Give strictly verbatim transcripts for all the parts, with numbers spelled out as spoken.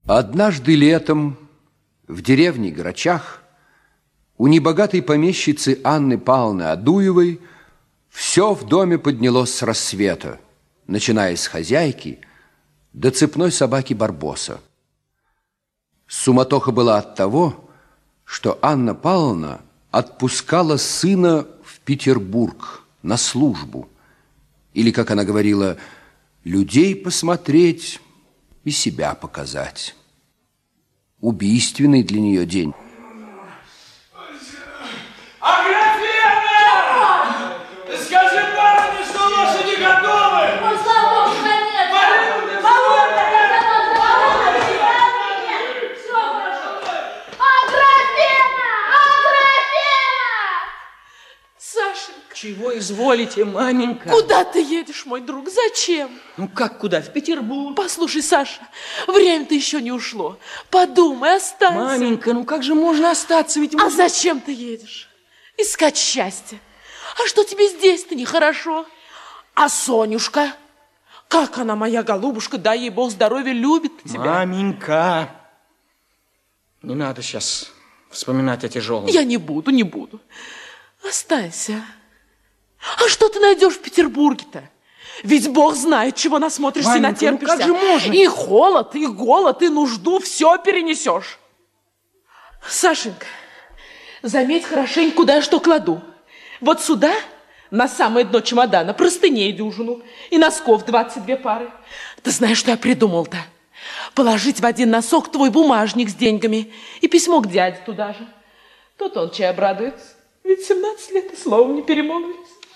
Однажды летом в деревне Грачах у небогатой помещицы Анны Павловны Адуевой все в доме поднялось с рассвета, начиная с хозяйки до цепной собаки Барбоса. Суматоха была от того, что Анна Павловна отпускала сына в Петербург на службу, или, как она говорила, людей посмотреть и себя показать. Убийственный для нее день. Аграфена! Скажи барыне, что лошади готовы! Ну, слава Богу, конечно! Все хорошо. Аграфена! Аграфена! Сашенька! Чего изволите, маменька? Куда ты едешь, мой друг? Зачем? Ну, как куда? В Петербург. Послушай, Саша, время-то еще не ушло. Подумай, останься. Маменька, ну как же можно остаться? Ведь... А зачем ты едешь? Искать счастье. А что тебе здесь-то нехорошо? А Сонюшка? Как она, моя голубушка, дай ей Бог здоровья, любит тебя. Маменька, не надо сейчас вспоминать о тяжелом. Я не буду, не буду. Останься. А что ты найдешь в Петербурге-то? Ведь Бог знает, чего насмотришься и натерпишься. Ну как же можно? И холод, и голод, и нужду все перенесешь. Сашенька, заметь хорошенько, куда я что кладу. Вот сюда, на самое дно чемодана, простыней дюжину и носков двадцать две пары. Ты знаешь, что я придумал-то? Положить в один носок твой бумажник с деньгами и письмо к дяде туда же. Тут он чай обрадуется. Ведь семнадцать лет и словом не перемолвились.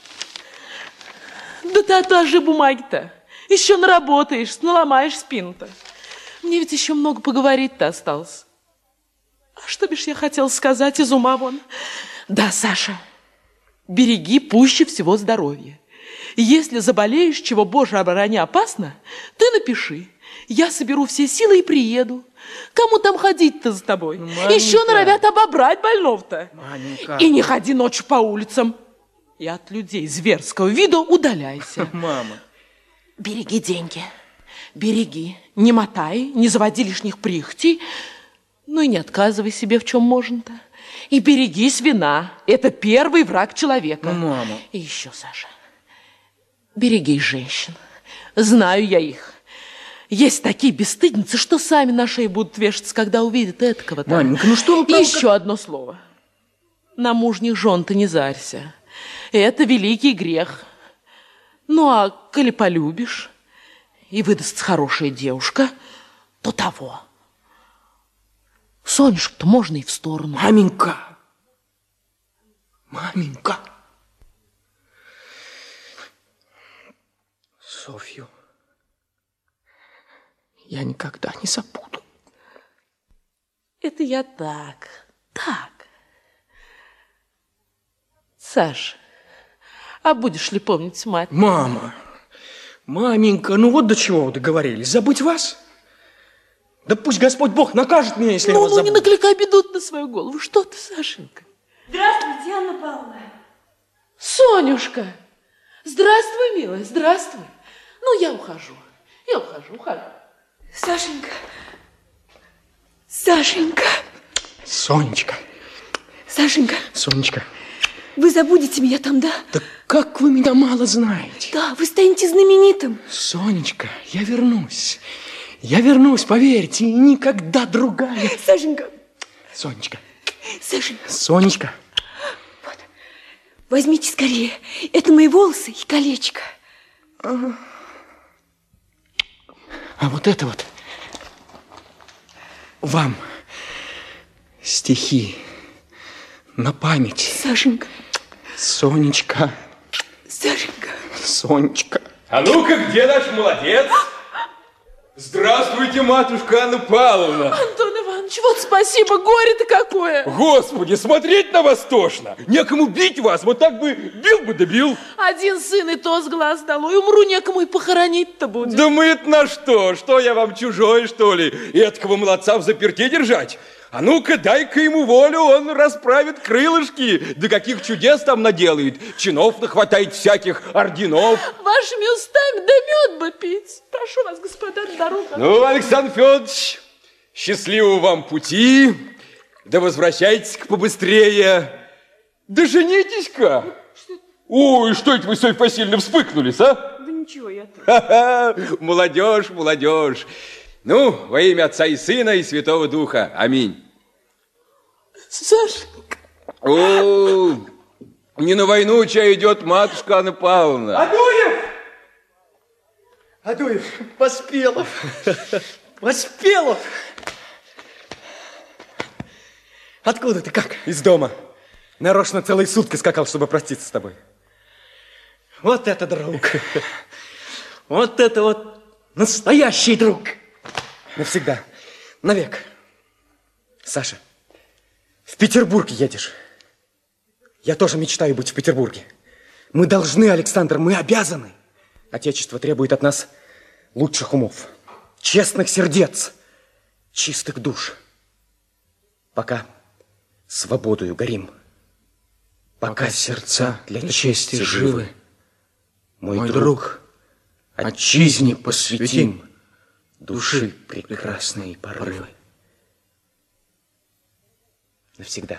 Да ты отложи бумаги-то. Еще наработаешь, наломаешь спину-то. Мне ведь еще много поговорить-то осталось. А что бишь я хотела сказать из ума вон? Да, Саша, береги пуще всего здоровье. Если заболеешь, чего, Боже, оборони, опасно, ты напиши. Я соберу все силы и приеду. Кому там ходить-то за тобой? Маменька. Еще норовят обобрать больного-то. Маменька. И не ходи ночью по улицам. И от людей зверского вида удаляйся. Мама. Береги деньги. Береги. Не мотай, не заводи лишних прихотей. Ну и не отказывай себе, в чем можно-то. И берегись вина. Это первый враг человека. Ну, мама. И еще, Саша, берегись женщин. Знаю я их. Есть такие бесстыдницы, что сами на шее будут вешаться, когда увидят этакого-то. Маменька, ну что вы... И еще как... одно слово. На мужних жен ты не зарься. Это великий грех. Ну, а коли полюбишь и выдастся хорошая девушка, то того. Сонюшку-то можно и в сторону. Маменька! Маменька! Софью я никогда не забуду. Это я так, так. Саш, а будешь ли помнить мать? Мама, маменька, ну вот до чего вы договорились. Забыть вас? Да пусть Господь Бог накажет меня, если ну, я вас ну, забуду. Ну, не накликай беду на свою голову. Что ты, Сашенька? Здравствуйте, Анна Павловна. Сонюшка, здравствуй, милая, здравствуй. Ну, я ухожу, я ухожу, ухожу. Сашенька, Сашенька. Сонечка. Сашенька. Сонечка. Вы забудете меня там, да? Да как вы меня мало знаете. Да, вы станете знаменитым. Сонечка, я вернусь. Я вернусь, поверьте, и никогда другая. Сашенька. Сонечка. Сашенька. Сонечка. Вот. Возьмите скорее. Это мои волосы и колечко. А, а вот это вот вам стихи на память. Сашенька. Сонечка. Сашенька. Сонечка. А ну-ка, где наш молодец? Здравствуйте, матушка Анна Павловна. Антон Иванович, вот спасибо, горе-то какое. Господи, смотреть на вас тошно. Некому бить вас, вот так бы бил бы да бил. Один сын и то с глаз долой. Умру, некому и похоронить-то будет. Да мы-то на что? Что, я вам чужой, что ли? Эткого молодца в заперте держать? А ну-ка, дай-ка ему волю, он расправит крылышки. Да каких чудес там наделает. Чинов нахватает всяких орденов. Вашими устами да мед бы пить. Прошу вас, господа, на дорогу. Ну, Александр Федорович, счастливого вам пути, да возвращайтесь-ка побыстрее, да женитесь-ка. Ой, что это вы, Софья Васильевна, вспыхнулись, а? Да ничего, я тут. Ха-ха, молодежь, молодежь. Ну, во имя Отца и Сына и Святого Духа. Аминь. Сашенька. О, не на войну чай идет матушка Анна Павловна. Адуев! Адуев, Поспелов. Поспелов. Откуда ты, как? Из дома. Нарочно целые сутки скакал, чтобы проститься с тобой. Вот это друг. Вот это вот настоящий друг. Навсегда. Навек. Саша, в Петербург едешь. Я тоже мечтаю быть в Петербурге. Мы должны, Александр, мы обязаны. Отечество требует от нас лучших умов, честных сердец, чистых душ. Пока свободою горим, пока сердца для чести живы, мой друг, отчизне посвятим души прекрасные порывы. Навсегда.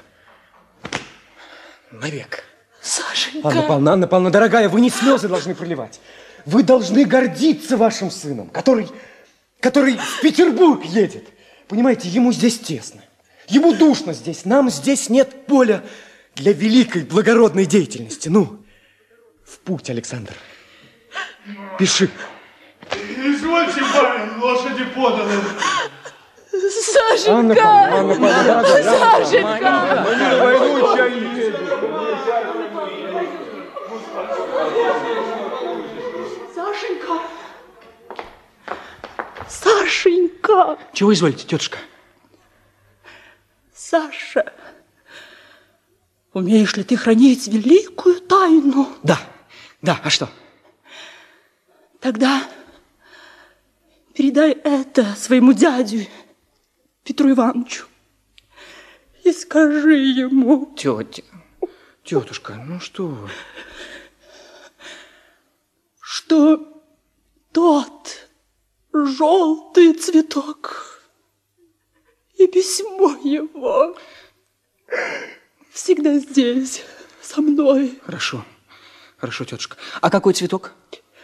Навек. Сашенька. Анна Павловна, Анна Павловна, дорогая, вы не слезы должны проливать. Вы должны гордиться вашим сыном, который, который в Петербург едет. Понимаете, ему здесь тесно. Ему душно здесь. Нам здесь нет поля для великой благородной деятельности. Ну, в путь, Александр. Пиши. Извольте, барин, лошади поданы. Сашенька! Анна Павловна, Анна Павловна, дорогая, Сашенька! Мы не на войну чай едем. Сашенька! Сашенька! Чего изволите, тетушка? Саша, умеешь ли ты хранить великую тайну? Да, да, а что? Тогда передай это своему дяде Петру Ивановичу и скажи ему. Тетя, тетушка, ну что вы? Что тот желтый цветок и письмо его всегда здесь, со мной. Хорошо, хорошо, тетушка. А какой цветок?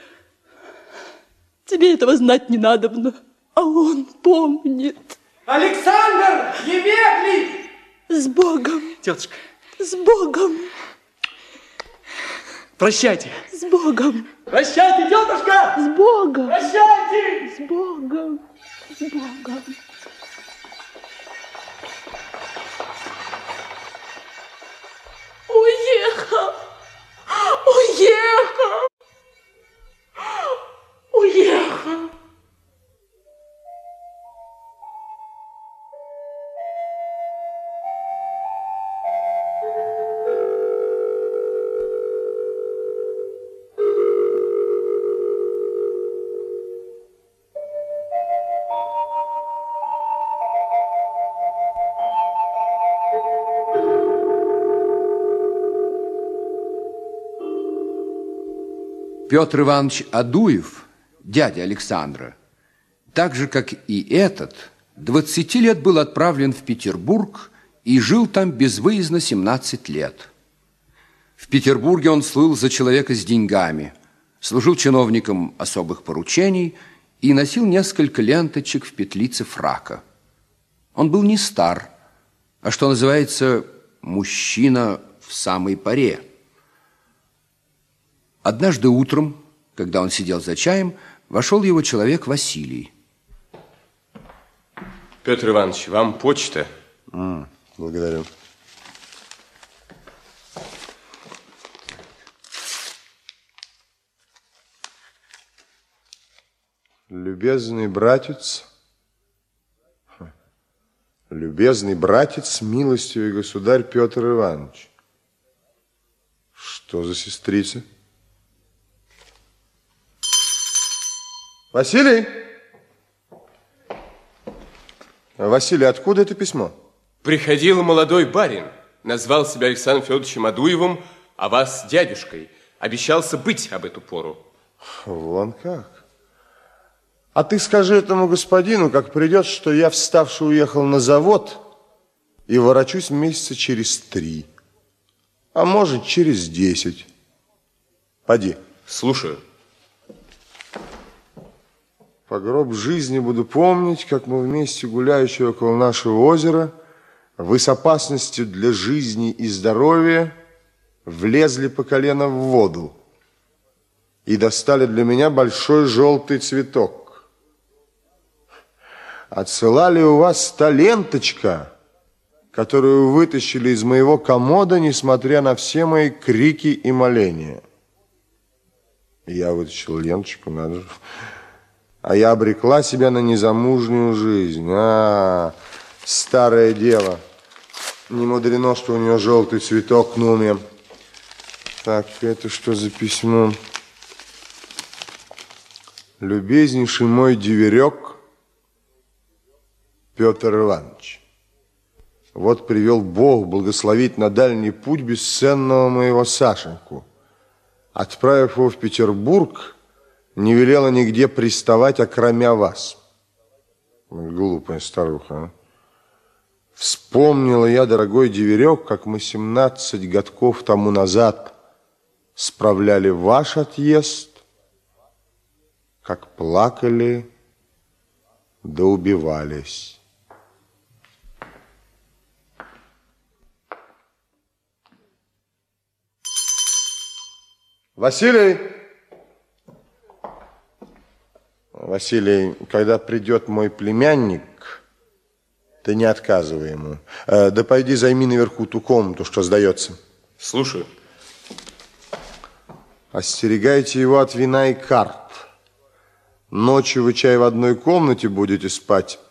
Тебе этого знать не надобно, а он помнит. Александр, немедли! С Богом, Тетушка, с Богом, прощайте. с Богом, Прощайте, тетушка! с Богом, Прощайте! с Богом, с Богом. Уехал, уехал, уехал. Петр Иванович Адуев, дядя Александра, так же, как и этот, двадцати лет был отправлен в Петербург и жил там безвыездно семнадцать лет. В Петербурге он слыл за человека с деньгами, служил чиновником особых поручений и носил несколько ленточек в петлице фрака. Он был не стар, а, что называется, мужчина в самой поре. Однажды утром, когда он сидел за чаем, вошел его человек Василий. Петр Иванович, вам почта. А, благодарю. Любезный братец, любезный братец, милостивый государь Петр Иванович. Что за сестрица? Василий! Василий, откуда это письмо? Приходил молодой барин, назвал себя Александром Федоровичем Адуевым, а вас дядюшкой. Обещался быть об эту пору. Вон как. А ты скажи этому господину, как придет, что я, вставший, уехал на завод и ворочусь месяца через три, а может, через десять. Поди. Слушаю. По гроб жизни буду помнить, как мы вместе, гуляющие около нашего озера, вы с опасностью для жизни и здоровья влезли по колено в воду и достали для меня большой желтый цветок. Отсылали у вас та ленточка, которую вытащили из моего комода, несмотря на все мои крики и моления. Я вытащил ленточку, надо же. А я обрекла себя на незамужнюю жизнь. А, старое дело. Не мудрено, что у нее желтый цветок, Нуме. Так, это что за письмо? Любезнейший мой деверек Петр Иванович, вот привел Бог благословить на дальний путь бесценного моего Сашеньку. Отправив его в Петербург, не велела нигде приставать, окромя вас. Глупая старуха, а? Вспомнила я, дорогой деверек, как мы семнадцать годков тому назад справляли ваш отъезд, как плакали да убивались. Василий! Василий, когда придет мой племянник, ты не отказывай ему. Э, да пойди займи наверху ту комнату, что сдается. Слушаю. Остерегайте его от вина и карт. Ночью вы, чай, в одной комнате будете спать.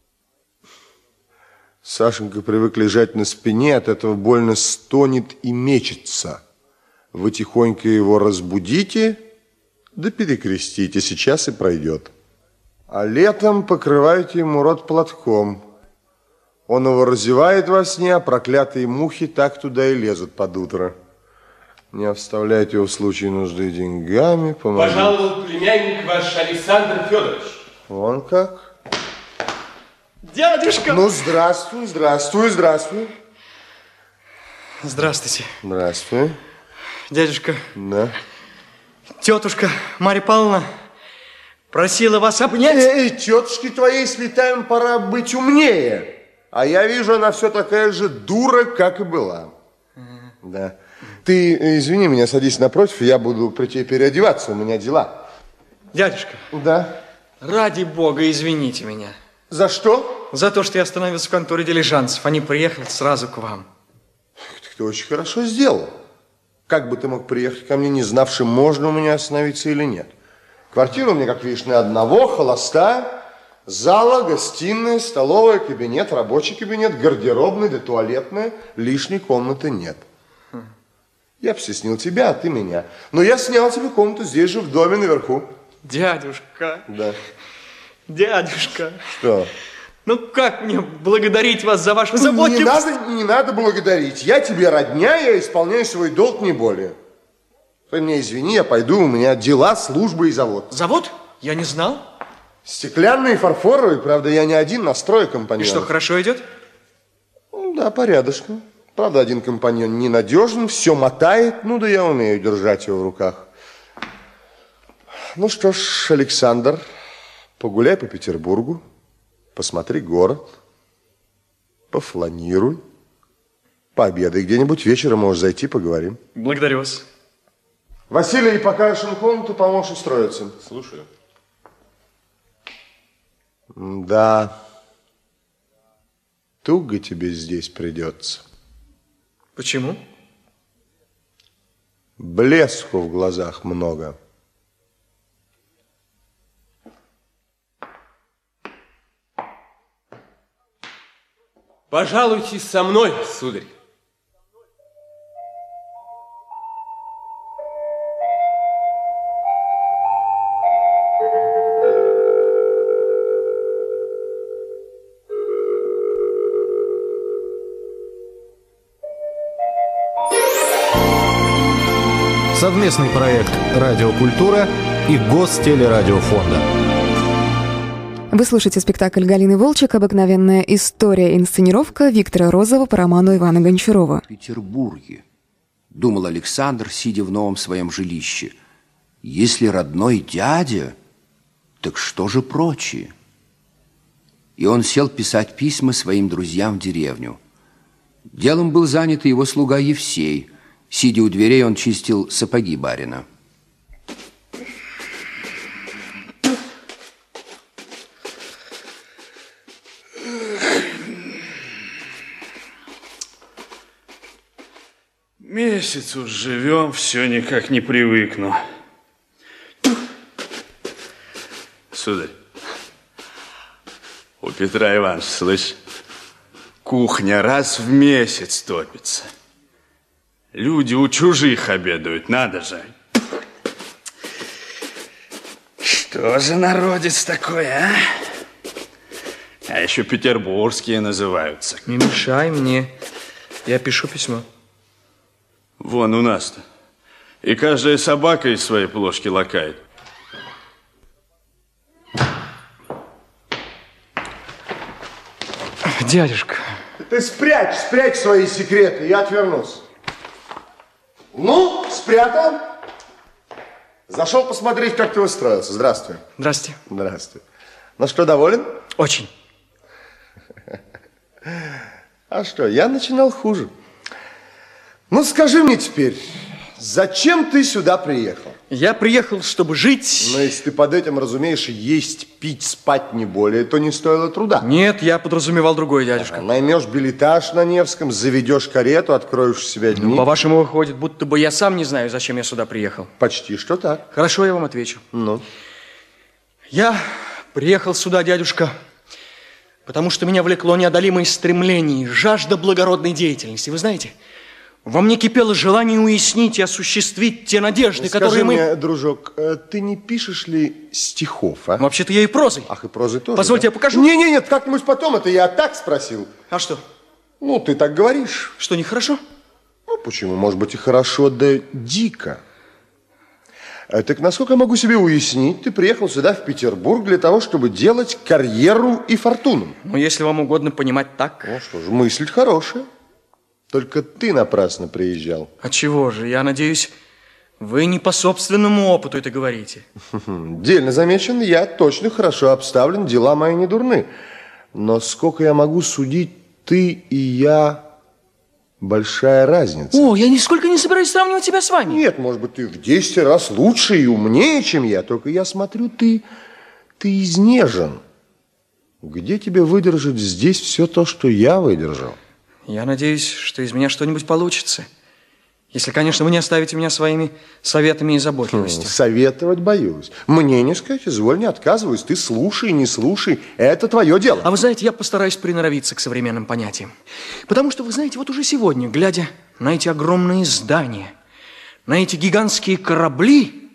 Сашенька привык лежать на спине, от этого больно стонет и мечется. Вы тихонько его разбудите, да перекрестите, сейчас и пройдет. А летом покрывайте ему рот платком. Он его разевает во сне, а проклятые мухи так туда и лезут под утро. Не оставляйте его в случае нужды деньгами. Помогите. Пожаловал племянник ваш Александр Федорович. Вон как. Дядюшка! Ну, здравствуй, здравствуй, здравствуй. Здравствуйте. Здравствуй. Дядюшка. Да. Тетушка Марья Павловна просила вас обнять. Эй, тетушке твоей с летаем пора быть умнее. А я вижу, она все такая же дура, как и была. Mm. Да. Ты, извини меня, садись напротив, я буду при тебе переодеваться, у меня дела. Дядюшка. Да. Ради бога, извините меня. За что? За то, что я остановился в конторе дилижансов. Они приехали сразу к вам. Ты очень хорошо сделал. Как бы ты мог приехать ко мне, не знавшим, можно у меня остановиться или нет? Квартира у меня, как видишь, на одного, холостая. Зала, гостиная, столовая, кабинет, рабочий кабинет, гардеробный да туалетная. Лишней комнаты нет. Хм. Я бы стеснил тебя, а ты меня. Но я снял тебе комнату здесь же, в доме наверху. Дядюшка. Да. Дядюшка. Что? Ну, как мне благодарить вас за вашу заботу? Не надо, не надо благодарить. Я тебе родня, я исполняю свой долг, не более. Ты меня извини, я пойду, у меня дела, служба и завод. Завод? Я не знал. Стеклянный и фарфоровый, правда, я не один, на строе компаньон. И что, хорошо идет? Да, порядочно. Правда, один компаньон ненадежен, все мотает, ну да я умею держать его в руках. Ну что ж, Александр, погуляй по Петербургу, посмотри город, пофланируй, пообедай где-нибудь, вечером можешь зайти, поговорим. Благодарю вас. Василий, покажешь им комнату, поможешь устроиться. Слушаю. Да, туго тебе здесь придется. Почему? Блеску в глазах много. Пожалуйтесь со мной, сударь. Совместный проект «Радиокультура» и Гостелерадиофонда. Вы слушаете спектакль Галины Волчек «Обыкновенная история», инсценировка Виктора Розова по роману Ивана Гончарова. В Петербурге, думал Александр, сидя в новом своем жилище. Если родной дядя, так что же прочие? И он сел писать письма своим друзьям в деревню. Делом был занят и его слуга Евсей. Сидя у дверей, он чистил сапоги барина. Месяц уж живем, все никак не привыкну. Сударь, у Петра Ивановича, слышь, кухня раз в месяц топится. Люди у чужих обедают, надо же. Что же народец такой, а? А еще петербургские называются. Не мешай мне, я пишу письмо. Вон у нас-то. И каждая собака из своей плошки лакает. Дядюшка. Ты спрячь, спрячь свои секреты, я отвернусь. Ну, спрятал. Зашел посмотреть, как ты устроился. Здравствуй. Здравствуйте. Здравствуй. Ну что, доволен? Очень. А что, я начинал хуже. Ну, скажи мне теперь, зачем ты сюда приехал? Я приехал, чтобы жить. Но если ты под этим разумеешь есть, пить, спать не более, то не стоило труда. Нет, я подразумевал другое, дядюшка. Ага, наймешь билетаж на Невском, заведешь карету, откроешь у себя дни. Ну, по-вашему, выходит, будто бы я сам не знаю, зачем я сюда приехал. Почти что так. Хорошо, я вам отвечу. Ну? Я приехал сюда, дядюшка, потому что меня влекло неодолимое стремление, жажда благородной деятельности. Вы знаете, во мне кипело желание уяснить и осуществить те надежды, Скажи которые мы... мне, дружок, ты не пишешь ли стихов, а? Вообще-то я и прозой. Ах, и прозой тоже, Позвольте, да? я покажу. Не-не-нет, как-нибудь потом, это я так спросил. А что? Ну, ты так говоришь. Что, нехорошо? Ну, почему? Может быть, и хорошо, да дико. А, так насколько я могу себе уяснить, ты приехал сюда, в Петербург, для того, чтобы делать карьеру и фортуну. Ну, если вам угодно понимать так. Ну, что же, мысль хорошая. Только ты напрасно приезжал. А чего же? Я надеюсь, вы не по собственному опыту это говорите. Дельно замечен, я точно хорошо обставлен, дела мои не дурны. Но сколько я могу судить, ты и я... Большая разница. О, я нисколько не собираюсь сравнивать себя с вами. Нет, может быть, ты в десять раз лучше и умнее, чем я. Только я смотрю, ты, ты изнежен. Где тебе выдержать здесь все то, что я выдержал? Я надеюсь, что из меня что-нибудь получится. Если, конечно, вы не оставите меня своими советами и заботливостью. Хм, советовать боюсь. Мне не сказать, изволь, не отказываюсь. Ты слушай, не слушай. Это твое дело. А вы знаете, я постараюсь приноровиться к современным понятиям. Потому что, вы знаете, вот уже сегодня, глядя на эти огромные здания, на эти гигантские корабли,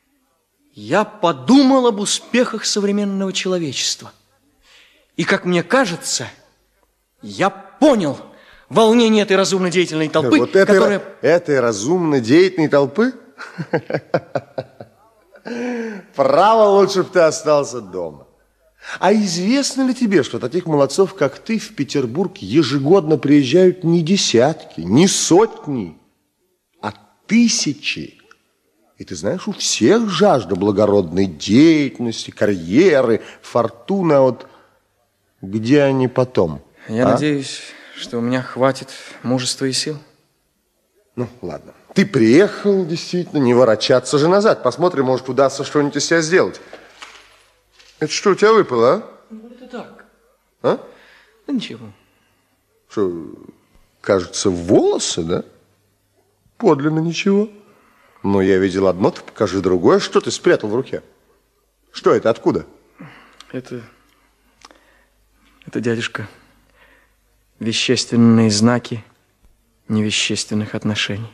я подумал об успехах современного человечества. И, как мне кажется, я понял волнение этой разумно деятельной толпы, вот этой, которая... этой разумно деятельной толпы? Право, лучше бы ты остался дома. А известно ли тебе, что таких молодцов, как ты, в Петербург ежегодно приезжают не десятки, не сотни, а тысячи? И ты знаешь, у всех жажда благородной деятельности, карьеры, фортуны, а вот где они потом? Я а? надеюсь, что у меня хватит мужества и сил. Ну, ладно. Ты приехал, действительно, не ворочаться же назад. Посмотрим, может, удастся что-нибудь из себя сделать. Это что, у тебя выпало, а? Ну, это так. А? Да ничего. Что, кажется, волосы, да? Подлинно ничего. Ну, я видел одно, ты покажи другое. Что ты спрятал в руке? Что это, откуда? Это... Это, дядюшка, вещественные знаки невещественных отношений.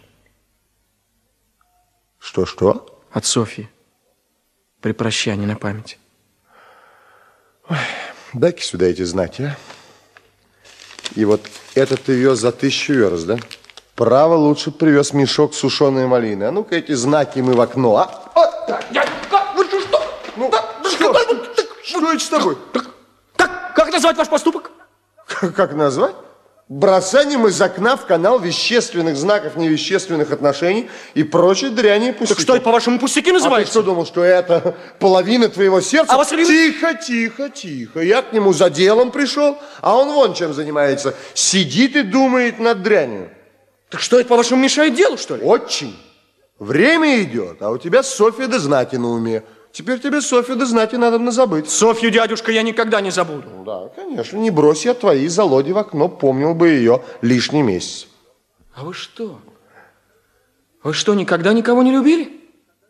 Что-что? От Софьи. При прощании на память. Ой, дай-ка сюда эти знаки, а. И вот это ты вез за тысячу верст, да? Право, лучше привез мешок сушеной малины. А ну-ка эти знаки мы в окно, а? Вот так. Дядюшка, вы что? Ну, да, что, да, что, да, что, Что это с тобой? Как, как назвать ваш поступок? Как, как назвать? Бросанием из окна в канал вещественных знаков невещественных отношений и прочей дряни пустяки. Так что это, по-вашему, пустяки называется? А ты что думал, что это половина твоего сердца? А Василий... Тихо, тихо, тихо. Я к нему за делом пришел, а он вон чем занимается. Сидит и думает над дрянью. Так что это, по-вашему, мешает делу, что ли? Очень. Время идет, а у тебя Софья да знати на уме. Теперь тебе Софью да знати надо забыть. Софью, дядюшка, я никогда не забуду. Ну, да, конечно. Не брось я твои залоги в окно, помнил бы ее лишний месяц. А вы что? Вы что, никогда никого не любили?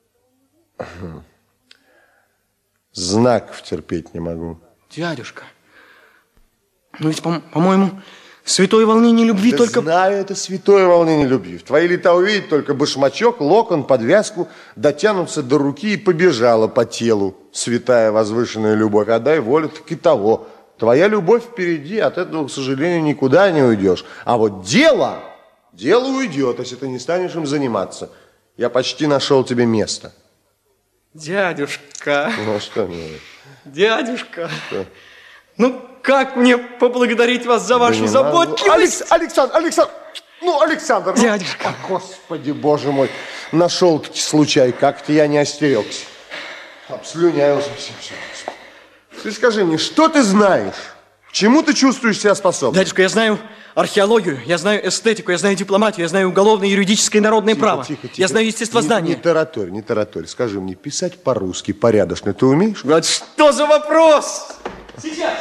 Знаков терпеть не могу. Дядюшка, ну ведь, по- по-моему, святое волнение любви да только... знаю, это святое волнение любви. В твои лета увидеть только башмачок, локон, подвязку, дотянуться до руки и побежала по телу святая возвышенная любовь. Отдай волю, так и того. Твоя любовь впереди, от этого, к сожалению, никуда не уйдешь. А вот дело, дело уйдет, если ты не станешь им заниматься. Я почти нашел тебе место. Дядюшка. Ну что, милый? Дядюшка. Что? Ну, как мне поблагодарить вас за вашу да заботливость? Алекс, Александр, Александр, ну, Александр. Ну, дядюшка. О, Господи, Боже мой, нашел-таки случай, как-то я не остерегся. Обслюнялся все, все. Ты скажи мне, что ты знаешь? К чему ты чувствуешь себя способным? Дядюшка, я знаю археологию, я знаю эстетику, я знаю дипломатию, я знаю уголовное, юридическое и народное Тихо, право. тихо, тихо. Я знаю естествознание. Не, не тараторь, не тараторь. Скажи мне, писать по-русски порядочно ты умеешь? Вот что за вопрос? Сейчас.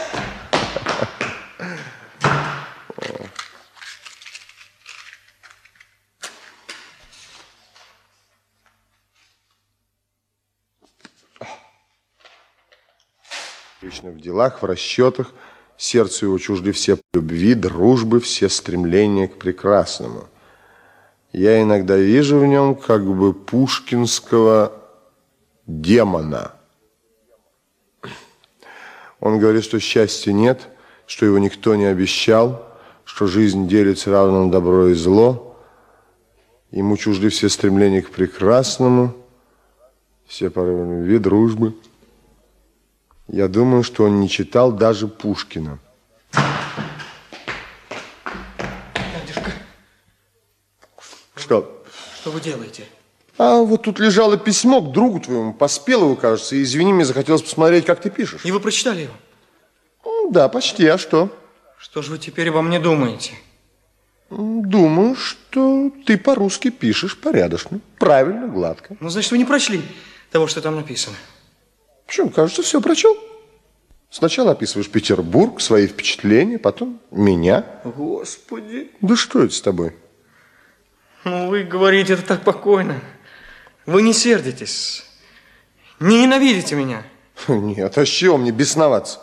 Лично в делах, в расчетах, сердцу его чужды все любви, дружбы, все стремления к прекрасному. Я иногда вижу в нем как бы пушкинского демона. Он говорит, что счастья нет, что его никто не обещал, что жизнь делится равно на добро и зло. Ему чужды все стремления к прекрасному, все порывы любви, дружбы. Я думаю, что он не читал даже Пушкина. Дядюшка. Что? Что вы делаете? А вот тут лежало письмо к другу твоему, Поспелову, кажется, и извини, мне захотелось посмотреть, как ты пишешь. И вы прочитали его? Ну, да, почти, а что? Что же вы теперь обо мне думаете? Думаю, что ты по-русски пишешь порядочно, правильно, гладко. Ну, значит, вы не прочли того, что там написано. Почему? Кажется, все прочел. Сначала описываешь Петербург, свои впечатления, потом меня. Господи. Да что это с тобой? Ну, вы говорите это так спокойно. Вы не сердитесь, не ненавидите меня. Нет, а с чего мне бесноваться?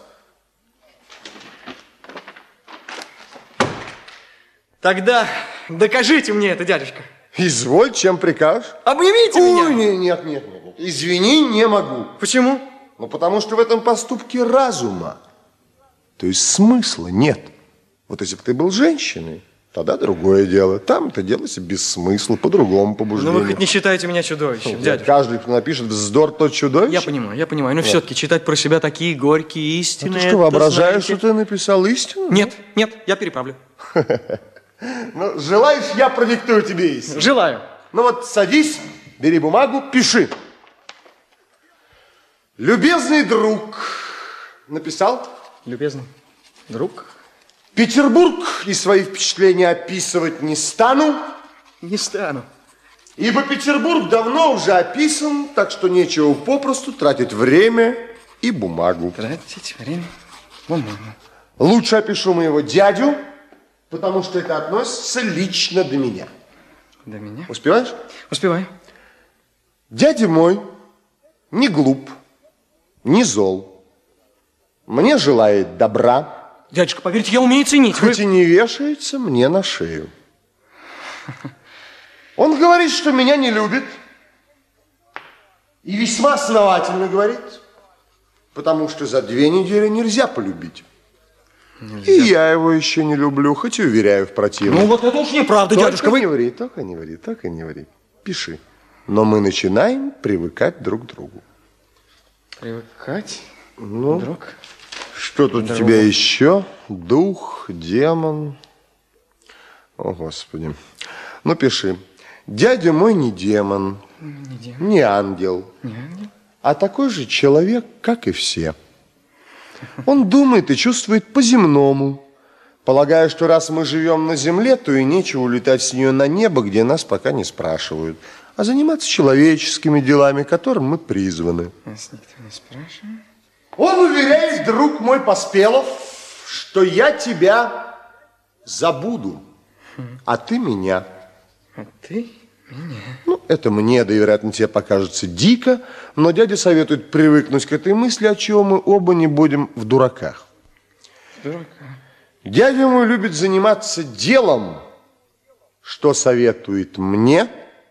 Тогда докажите мне это, дядюшка. Изволь, чем прикажешь. Обнимите Ой, меня. Нет, нет, нет, нет. Извини, не могу. Почему? Ну, потому что в этом поступке разума, то есть смысла нет. Вот если бы ты был женщиной, тогда другое дело. Там это делается без смысла, по другому побуждению. Ну, вы хоть не считаете меня чудовищем, Ну, дядюшка. Каждый, кто напишет вздор, тот чудовище. Я понимаю, я понимаю. Но Да. все-таки читать про себя такие горькие истины... А ты что, воображаешь, знаете... что ты написал истину? Нет, нет, я переправлю. Ну, желаешь, я продиктую тебе истину? Желаю. Ну вот садись, бери бумагу, пиши. Любезный друг, написал? Любезный друг. Петербург и свои впечатления описывать не стану. Не стану. Ибо Петербург давно уже описан, так что нечего попросту тратить время и бумагу. Тратить время, бумагу. Лучше опишу моего дядю, потому что это относится лично до меня. До меня? Успеваешь? Успеваю. Дядя мой не глуп, не зол. Мне желает добра. Дядюшка, поверьте, я умею ценить. Хоть Вы... и не вешается мне на шею. Он говорит, что меня не любит. И весьма основательно говорит. Потому что за две недели нельзя полюбить. Нельзя. И я его еще не люблю, хоть и уверяю в противном. Ну вот это уж неправда, только дядюшка. Вы... не ври, только не ври, только не ври. Пиши. Но мы начинаем привыкать друг к другу. Привыкать? Ну, Друг. Что тут Друг. у тебя еще? Дух, демон. О, Господи. Ну, пиши. Дядя мой не демон, Не демон. не ангел, Не ангел. а такой же человек, как и все. Он думает и чувствует по-земному, полагая, что раз мы живем на земле, то и нечего улетать с нее на небо, где нас пока не спрашивают, а заниматься человеческими делами, к которым мы призваны. Нас никто не спрашивает. Он уверяет, друг мой Поспелов, что я тебя забуду, а ты меня. А ты меня. Ну, это мне, да и, вероятно, тебе покажется дико, но дядя советует привыкнуть к этой мысли, от чего мы оба не будем в дураках. Дурака. Дядя мой любит заниматься делом, что советует мне,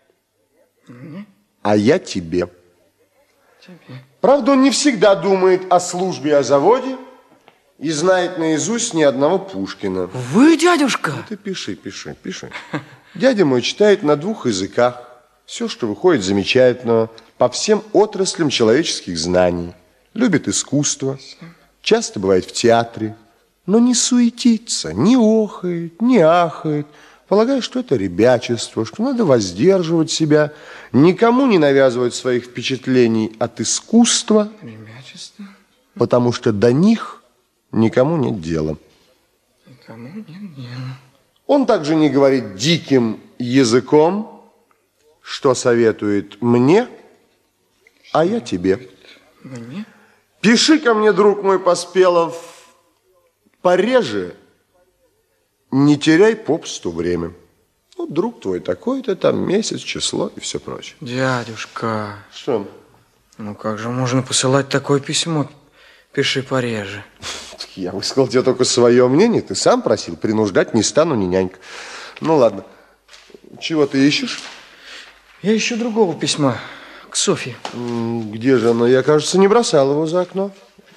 а я тебе. Тебе. Правда, он не всегда думает о службе и о заводе и знает наизусть ни одного Пушкина. Вы, дядюшка? Ну, ты пиши, пиши, пиши. Дядя мой читает на двух языках. Все, что выходит замечательного, по всем отраслям человеческих знаний. Любит искусство, часто бывает в театре, но не суетится, не охает, не ахает, полагая, что это ребячество, что надо воздерживать себя, никому не навязывать своих впечатлений от искусства, Ребячество? потому что до них никому нет дела. Никому нет дела. Он также не говорит диким языком, что советует мне, а я тебе. Мне? Пиши ко мне, друг мой Поспелов, пореже, не теряй попусту время. Ну, друг твой такой-то, там месяц, число и все прочее. Дядюшка. Что? Ну, как же можно посылать такое письмо? Пиши пореже. Я высказал тебе только свое мнение, ты сам просил, принуждать не стану, ни нянька. Ну, ладно. Чего ты ищешь? Я ищу другого письма к Софье. Где же оно? Я, кажется, не бросал его за окно.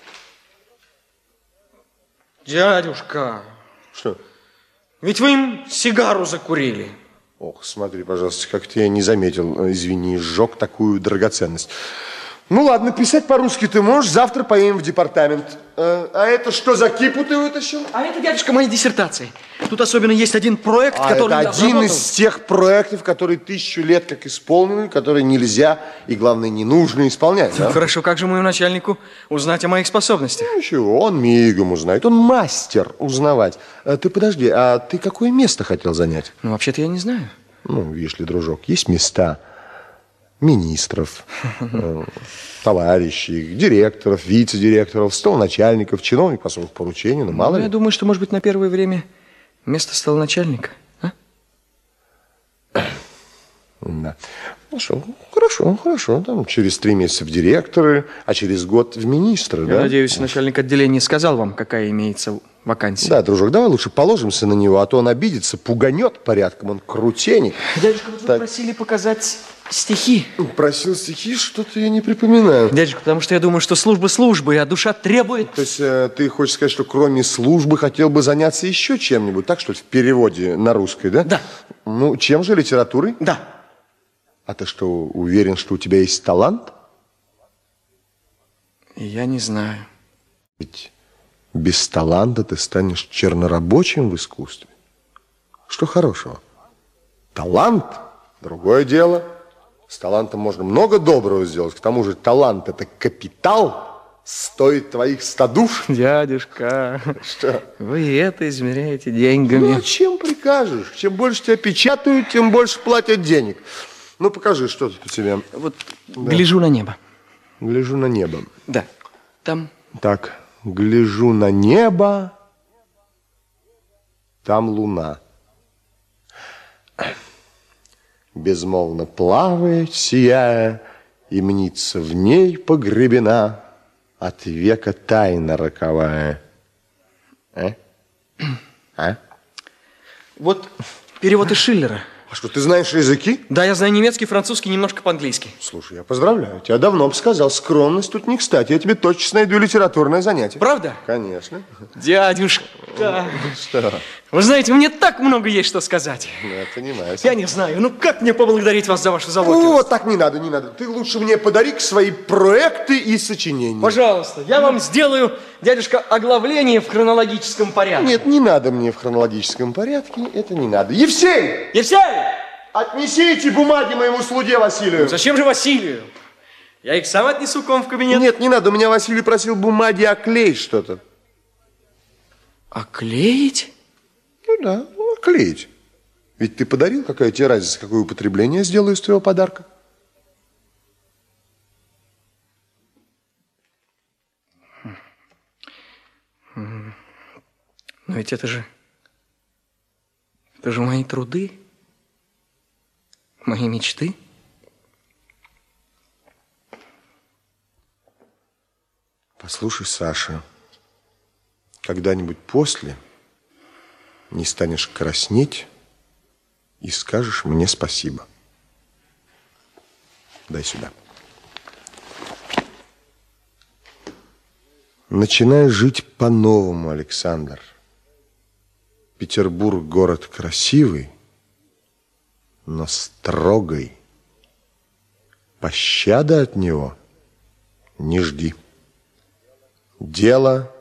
Дядюшка. Что? Ведь вы им сигару закурили. Ох, смотри, пожалуйста, как-то я не заметил, извини, сжег такую драгоценность. Ну ладно, писать по-русски ты можешь, завтра поедем в департамент. А, а это что за кипу ты вытащил? А это, дядюшка, мои диссертации. Тут особенно есть один проект, А который... это я один обработал. из тех проектов, которые тысячу лет как исполнены, которые нельзя и, главное, не нужно исполнять. Да? Хорошо, как же моему начальнику узнать о моих способностях? Ну, ничего, он мигом узнает, он мастер узнавать. А ты подожди, а ты какое место хотел занять? Ну, вообще-то я не знаю. Ну, видишь ли, дружок, есть места министров, э, товарищей, директоров, вице-директоров, столоначальников, чиновников по особых поручениям, ну, мало Ну, ли. я думаю, что, может быть, на первое время место столоначальника. А? Да. Хорошо, хорошо, хорошо. Там через три месяца в директоры, а через год в министры, Я да? надеюсь, начальник отделения сказал вам, какая имеется вакансия. Да, дружок, давай лучше положимся на него, а то он обидится, пуганет порядком, он крутенек. Дядюшка, вот вы Так. просили показать стихи. Просил стихи, что-то я не припоминаю. Дядюшка, потому что я думаю, что служба службы, а душа требует... То есть э, ты хочешь сказать, что кроме службы хотел бы заняться еще чем-нибудь, так что ли, в переводе на русский, да? Да. Ну, чем же, литературой? Да. А ты что, уверен, что у тебя есть талант? Я не знаю. Ведь без таланта ты станешь чернорабочим в искусстве. Что хорошего? Талант – другое дело. С талантом можно много доброго сделать. К тому же талант – это капитал, стоит твоих ста душ. Дядюшка, Что? вы это измеряете деньгами. Ну, а чем прикажешь? Чем больше тебя печатают, тем больше платят денег. Ну, покажи, что тут у тебя. Вот гляжу на небо. Гляжу на небо. Да, там... Так, гляжу на небо, там луна. Безмолвно плавает, сияя, и мнится в ней погребена от века тайна роковая. А? А? Вот перевод из Шиллера. А что, ты знаешь языки? Да, я знаю немецкий, французский, немножко по-английски. Слушай, я поздравляю тебя. Давно бы сказал, скромность тут не кстати. Я тебе точно найду литературное занятие. Правда? Конечно. Дядюшка. Что? Вы знаете, мне так много есть что сказать. Я понимаю. Я не знаю, ну как мне поблагодарить вас за вашу заботливость? Ну, вот так не надо, не надо. Ты лучше мне подари свои проекты и сочинения. Пожалуйста, я вам сделаю, дядюшка, оглавление в хронологическом порядке. Нет, не надо мне в хронологическом порядке, это не надо. Евсей! Евсей! Отнеси эти бумаги моему слуге Василию. Ну, зачем же Василию? Я их сам отнесу к вам в кабинет. Нет, не надо, у меня Василий просил бумаги оклеить что-то. Оклеить? Ну да, ну, оклеить. Ведь ты подарил, какая тебе разница, какое употребление я сделаю из твоего подарка? Но ведь это же... Это же мои труды, мои мечты. Послушай, Саша, когда-нибудь после не станешь краснеть и скажешь мне спасибо. Дай сюда. Начинай жить по-новому, Александр. Петербург город красивый, но строгий. Пощады от него не жди. Дело,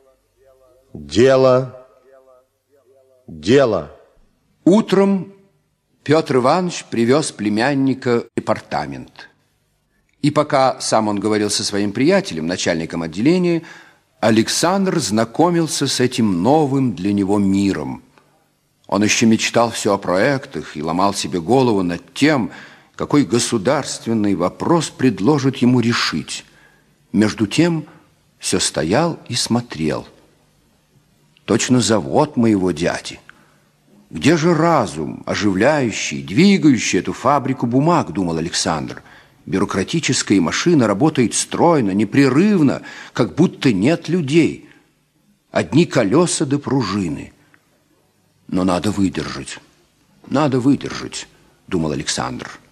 дело, дело. Утром Петр Иванович привез племянника в департамент. И пока сам он говорил со своим приятелем, начальником отделения, Александр знакомился с этим новым для него миром. Он еще мечтал все о проектах и ломал себе голову над тем, какой государственный вопрос предложит ему решить. Между тем все стоял и смотрел. Точно завод моего дяди. Где же разум, оживляющий, двигающий эту фабрику бумаг, думал Александр. Бюрократическая машина работает стройно, непрерывно, как будто нет людей. Одни колеса да пружины. Но надо выдержать, надо выдержать, думал Александр.